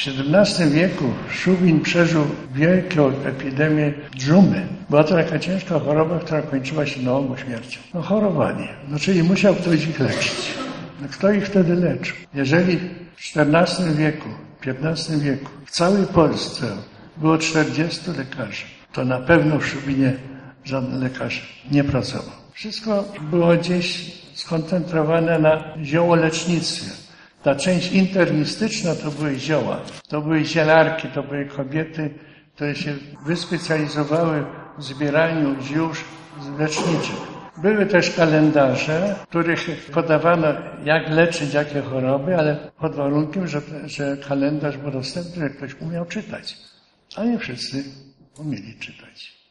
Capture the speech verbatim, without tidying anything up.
siedemnastym wieku Szubin przeżył wielką epidemię dżumy. Była to taka ciężka choroba, która kończyła się na ogół śmiercią. No chorowanie. No czyli musiał ktoś ich leczyć. No kto ich wtedy leczył? Jeżeli w czternastym wieku, piętnastym wieku w całej Polsce było czterdziestu lekarzy, to na pewno w Szubinie żaden lekarz nie pracował. Wszystko było gdzieś skoncentrowane na ziołolecznictwie. Ta część internistyczna to były zioła, to były zielarki, to były kobiety, które się wyspecjalizowały w zbieraniu ziół leczniczych. Były też kalendarze, w których podawano, jak leczyć jakie choroby, ale pod warunkiem, że, że kalendarz był dostępny, że ktoś umiał czytać. A nie wszyscy umieli czytać.